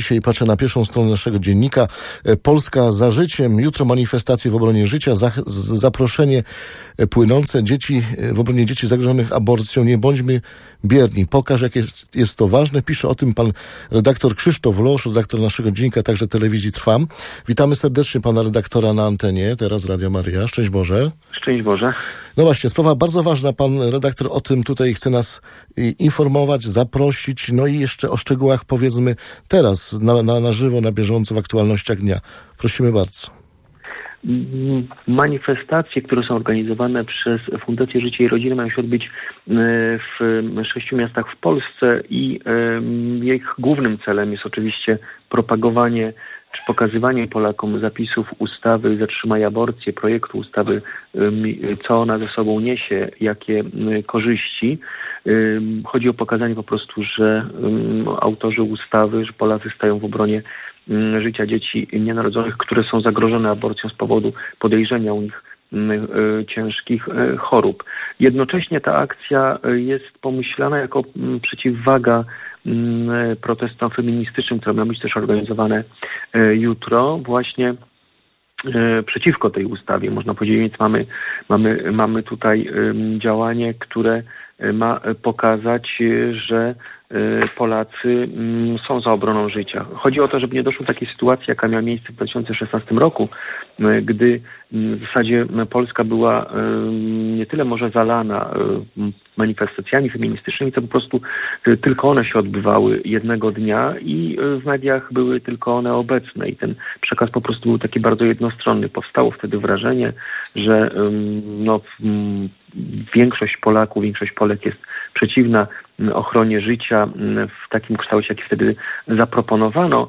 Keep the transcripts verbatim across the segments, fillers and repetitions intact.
dzisiaj patrzę na pierwszą stronę naszego dziennika. Polska za życiem. Jutro manifestacje w obronie życia. Zach- zaproszenie płynące. Dzieci w obronie dzieci zagrożonych aborcją. Nie bądźmy bierni. Pokaż, jak jest, jest to ważne. Pisze o tym pan redaktor Krzysztof Losz, redaktor naszego dziennika, także telewizji Trwam. Witamy serdecznie pana redaktora na antenie. Teraz Radia Maryja. Szczęść Boże. Szczęść Boże. No właśnie, sprawa bardzo ważna. Pan redaktor o tym tutaj chce nas informować, zaprosić, no i jeszcze o szczegółach powiedzmy teraz, na, na, na żywo, na bieżąco, w aktualnościach dnia. Prosimy bardzo. Manifestacje, które są organizowane przez Fundację Życie i Rodziny, mają się odbyć w sześciu miastach w Polsce i ich głównym celem jest oczywiście propagowanie czy pokazywanie Polakom zapisów ustawy Zatrzymaj aborcję, projektu ustawy, co ona ze sobą niesie, jakie korzyści. Chodzi o pokazanie po prostu, że autorzy ustawy, że Polacy stają w obronie życia dzieci nienarodzonych, które są zagrożone aborcją z powodu podejrzenia u nich ciężkich chorób. Jednocześnie ta akcja jest pomyślana jako przeciwwaga protestom feministycznym, które mają być też organizowane jutro, właśnie przeciwko tej ustawie, można powiedzieć. Więc mamy, mamy, mamy tutaj działanie, które ma pokazać, że Polacy są za obroną życia. Chodzi o to, żeby nie doszło do takiej sytuacji, jaka miała miejsce w dwa tysiące szesnastym roku, gdy w zasadzie Polska była nie tyle może zalana manifestacjami feministycznymi, co po prostu tylko one się odbywały jednego dnia i w mediach były tylko one obecne i ten przekaz po prostu był taki bardzo jednostronny. Powstało wtedy wrażenie, że no, większość Polaków, większość Polek jest przeciwna ochronie życia w takim kształcie, jaki wtedy zaproponowano.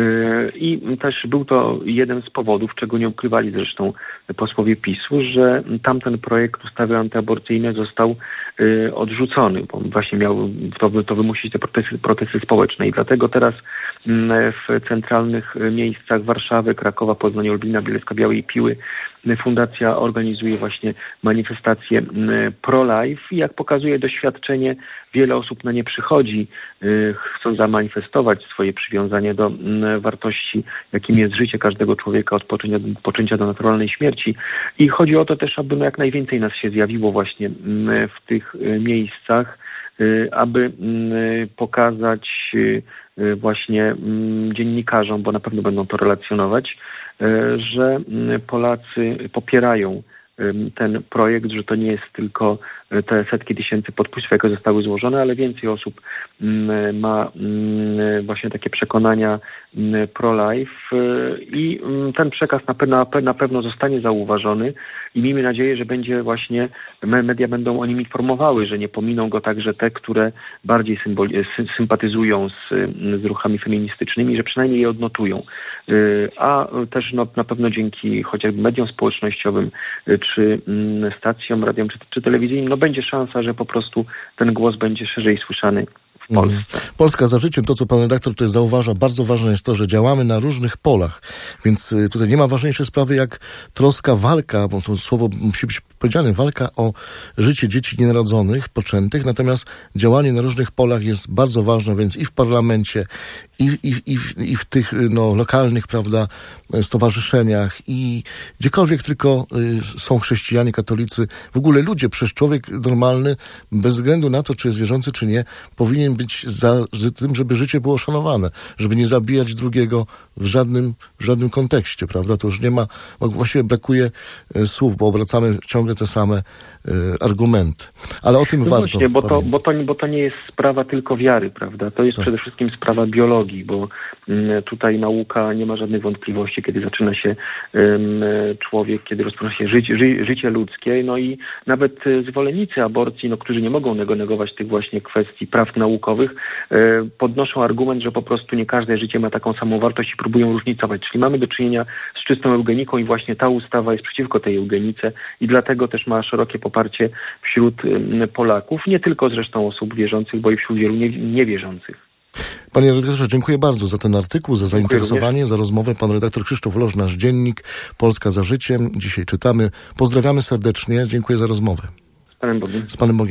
I też był to jeden z powodów, czego nie ukrywali zresztą posłowie PiSu, że tamten projekt ustawy antyaborcyjnej został odrzucony, bo właśnie miał to, to wymusić te protesty, protesty społeczne. I dlatego teraz w centralnych miejscach Warszawy, Krakowa, Poznania, Lublina, Bielska-Białej i Piły fundacja organizuje właśnie manifestacje pro-life i jak pokazuje doświadczenie, wiele osób na nie przychodzi, chcą zamanifestować swoje przywiązanie do wartości, jakim jest życie każdego człowieka od poczęcia, poczęcia do naturalnej śmierci. I chodzi o to też, aby no jak najwięcej nas się zjawiło właśnie w tych miejscach, aby pokazać właśnie dziennikarzom, bo na pewno będą to relacjonować, że Polacy popierają ten projekt, że to nie jest tylko te setki tysięcy podpisów, jakie zostały złożone, ale więcej osób ma właśnie takie przekonania pro-life i ten przekaz na pewno, na pewno zostanie zauważony i miejmy nadzieję, że będzie właśnie, media będą o nim informowały, że nie pominą go także te, które bardziej symboli- sympatyzują z, z ruchami feministycznymi, że przynajmniej je odnotują. A też no, na pewno dzięki chociażby mediom społecznościowym, czy stacjom radiom, czy, czy telewizyjnym, no będzie szansa, że po prostu ten głos będzie szerzej słyszany w Polsce. Mm. Polska za życiem, to co pan redaktor tutaj zauważa, bardzo ważne jest to, że działamy na różnych polach, więc tutaj nie ma ważniejszej sprawy jak troska, walka, bo to słowo musi być powiedziane, walka o życie dzieci nienarodzonych, poczętych, natomiast działanie na różnych polach jest bardzo ważne, więc i w parlamencie, i, i, i, w, i w tych no, lokalnych, prawda, stowarzyszeniach i gdziekolwiek tylko y, są chrześcijanie, katolicy, w ogóle ludzie, przecież człowiek normalny, bez względu na to, czy jest wierzący, czy nie, powinien być za tym, żeby życie było szanowane, żeby nie zabijać drugiego w żadnym, w żadnym kontekście, prawda? To już nie ma, właściwie brakuje y, słów, bo obracamy ciągle te same y, argumenty. Ale o tym no warto właśnie, bo to, bo, to, bo to nie jest sprawa tylko wiary, prawda? To jest tak. Przede wszystkim sprawa biologii, bo y, tutaj nauka nie ma żadnych wątpliwości, kiedy zaczyna się y, człowiek, kiedy rozpoczyna się życie, ży, życie ludzkie, no i nawet y, zwolennicy aborcji, no, którzy nie mogą negować tych właśnie kwestii praw naukowych, y, podnoszą argument, że po prostu nie każde życie ma taką samą wartość i próbują różnicować. Czyli mamy do czynienia z czystą eugeniką i właśnie ta ustawa jest przeciwko tej eugenice i dlatego też ma szerokie poparcie wśród Polaków, nie tylko zresztą osób wierzących, bo i wśród wielu niewierzących. Panie redaktorze, dziękuję bardzo za ten artykuł, za zainteresowanie, również. za rozmowę. Pan redaktor Krzysztof Losz, nasz dziennik Polska za życiem. Dzisiaj czytamy. Pozdrawiamy serdecznie. Dziękuję za rozmowę. Z Panem Bogiem. Z Panem Bogiem.